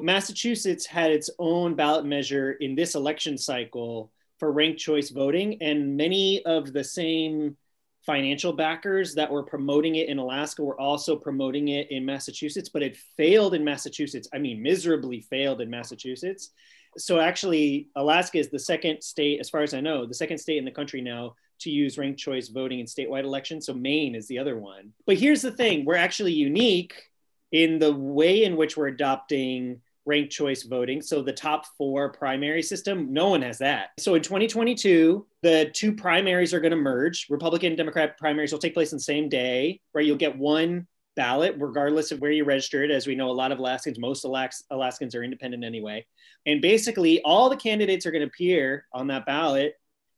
Massachusetts had its own ballot measure in this election cycle for ranked choice voting, and many of the same financial backers that were promoting it in Alaska were also promoting it in Massachusetts, but it failed in Massachusetts. I mean, miserably failed in Massachusetts. So actually, Alaska is the second state, as far as I know, the second state in the country now to use ranked choice voting in statewide elections. So Maine is the other one. But here's the thing, we're actually unique in the way in which we're adopting ranked choice voting. So the top four primary system, no one has that. So in 2022, the two primaries are going to merge. Republican and Democrat primaries will take place on the same day, right? You'll get one ballot, regardless of where you registered. As we know, a lot of Alaskans, most Alaskans are independent anyway. And basically all the candidates are going to appear on that ballot,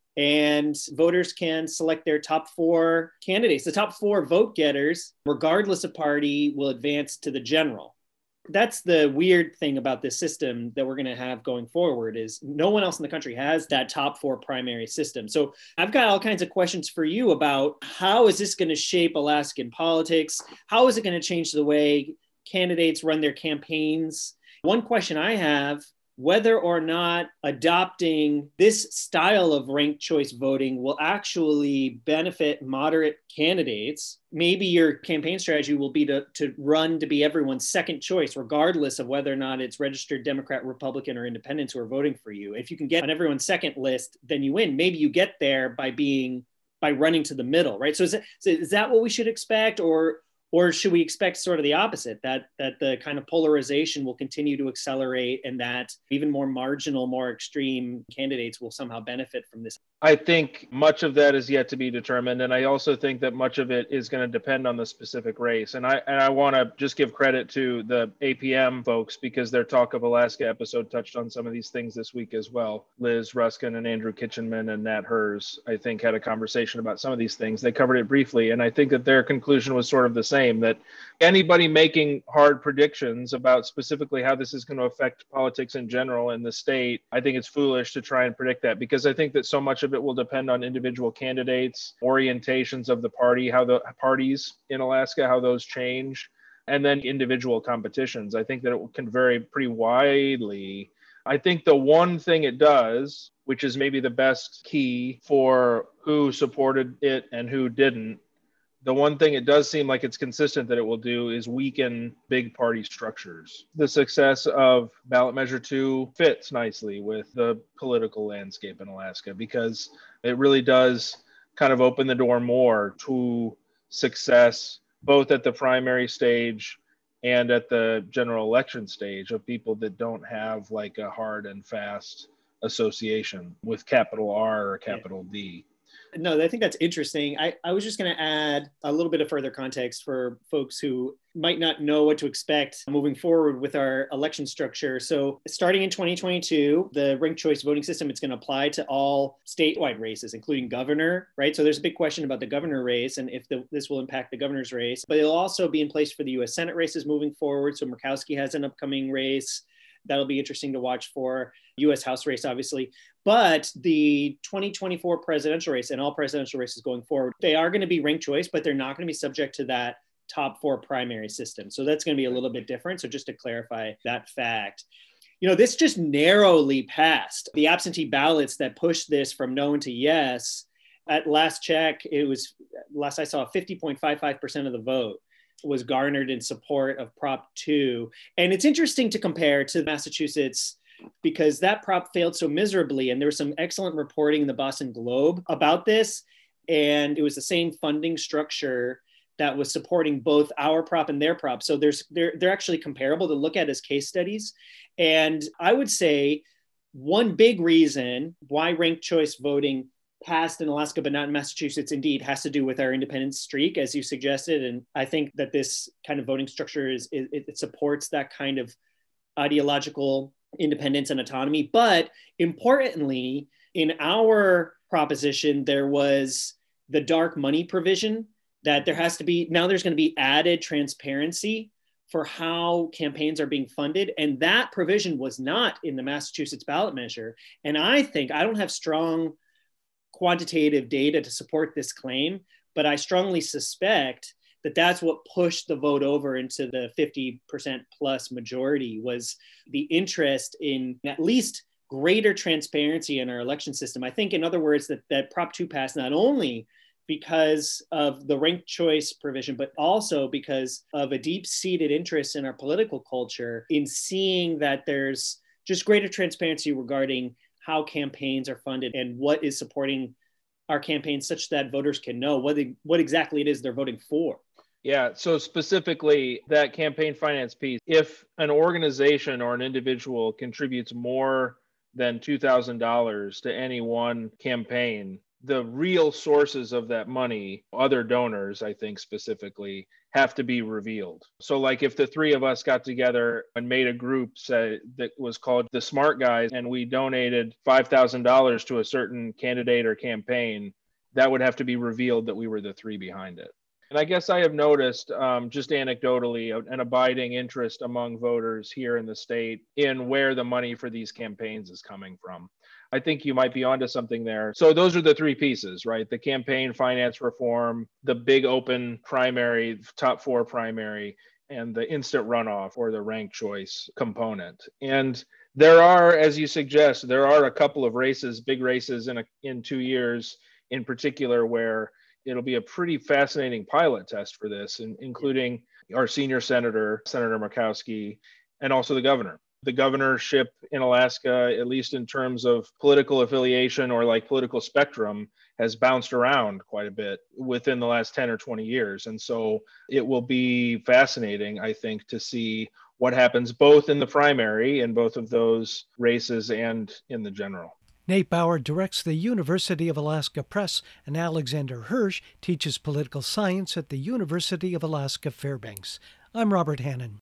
and voters can select their top four candidates. The top four vote getters, regardless of party, will advance to the general. That's the weird thing about this system that we're going to have going forward, is no one else in the country has that top four primary system. So I've got all kinds of questions for you about how is this going to shape Alaskan politics? How is it going to change the way candidates run their campaigns? One question I have, whether or not adopting this style of ranked choice voting will actually benefit moderate candidates. Maybe your campaign strategy will be to run to be everyone's second choice, regardless of whether or not it's registered Democrat, Republican, or independents who are voting for you. If you can get on everyone's second list, then you win. Maybe you get there by running to the middle, right? So is that what we should expect? Or should we expect sort of the opposite, that the kind of polarization will continue to accelerate and that even more marginal, more extreme candidates will somehow benefit from this? I think much of that is yet to be determined. And I also think that much of it is going to depend on the specific race. And I want to just give credit to the APM folks, because their Talk of Alaska episode touched on some of these things this week as well. Liz Ruskin and Andrew Kitchenman and Nat Hers, I think, had a conversation about some of these things. They covered it briefly. And I think that their conclusion was sort of the same, that anybody making hard predictions about specifically how this is going to affect politics in general in the state, I think it's foolish to try and predict that, because I think that so much of it will depend on individual candidates, orientations of the party, how the parties in Alaska, how those change, and then individual competitions. I think that it can vary pretty widely. I think the one thing it does, which is maybe the best key for who supported it and who didn't, the one thing it does seem like it's consistent that it will do is weaken big party structures. The success of ballot measure 2 fits nicely with the political landscape in Alaska, because it really does kind of open the door more to success, both at the primary stage and at the general election stage, of people that don't have like a hard and fast association with capital R or capital D. No, I think that's interesting. I was just going to add a little bit of further context for folks who might not know what to expect moving forward with our election structure. So starting in 2022, the ranked choice voting system, it's going to apply to all statewide races, including governor, right? So there's a big question about the governor race and if this will impact the governor's race, but it'll also be in place for the US Senate races moving forward. So Murkowski has an upcoming race. That'll be interesting to watch for. US House race, obviously. But the 2024 presidential race and all presidential races going forward, they are going to be ranked choice, but they're not going to be subject to that top four primary system. So that's going to be a little bit different. So just to clarify that fact. This just narrowly passed. The absentee ballots that pushed this from no to yes, at last check, it was, last I saw, 50.55% of the vote was garnered in support of Prop 2. And it's interesting to compare to Massachusetts, because that prop failed so miserably. And there was some excellent reporting in the Boston Globe about this. And it was the same funding structure that was supporting both our prop and their prop. So they're actually comparable to look at as case studies. And I would say one big reason why ranked choice voting passed in Alaska, but not in Massachusetts, indeed, has to do with our independence streak, as you suggested. And I think that this kind of voting structure it supports that kind of ideological independence and autonomy. But importantly, in our proposition, there was the dark money provision that there's going to be added transparency for how campaigns are being funded. And that provision was not in the Massachusetts ballot measure. And I don't have strong quantitative data to support this claim, but I strongly suspect that's what pushed the vote over into the 50% plus majority, was the interest in at least greater transparency in our election system. I think, in other words, that Prop 2 passed not only because of the ranked choice provision, but also because of a deep-seated interest in our political culture in seeing that there's just greater transparency regarding how campaigns are funded and what is supporting our campaigns, such that voters can know what exactly it is they're voting for. Yeah, so specifically that campaign finance piece, if an organization or an individual contributes more than $2,000 to any one campaign, the real sources of that money, other donors, I think specifically, have to be revealed. So like if the three of us got together and made a group that was called the Smart Guys, and we donated $5,000 to a certain candidate or campaign, that would have to be revealed that we were the three behind it. And I guess I have noticed, just anecdotally, an abiding interest among voters here in the state in where the money for these campaigns is coming from. I think you might be onto something there. So those are the three pieces, right? The campaign finance reform, the big open primary, top four primary, and the instant runoff or the ranked choice component. And there are, as you suggest, there are a couple of races, big races in 2 years in particular, where it'll be a pretty fascinating pilot test for this, including our senior senator, Senator Murkowski, and also the governor. The governorship in Alaska, at least in terms of political affiliation or like political spectrum, has bounced around quite a bit within the last 10 or 20 years. And so it will be fascinating, I think, to see what happens both in the primary in both of those races and in the general. Nate Bauer directs the University of Alaska Press, and Alexander Hirsch teaches political science at the University of Alaska Fairbanks. I'm Robert Hannon.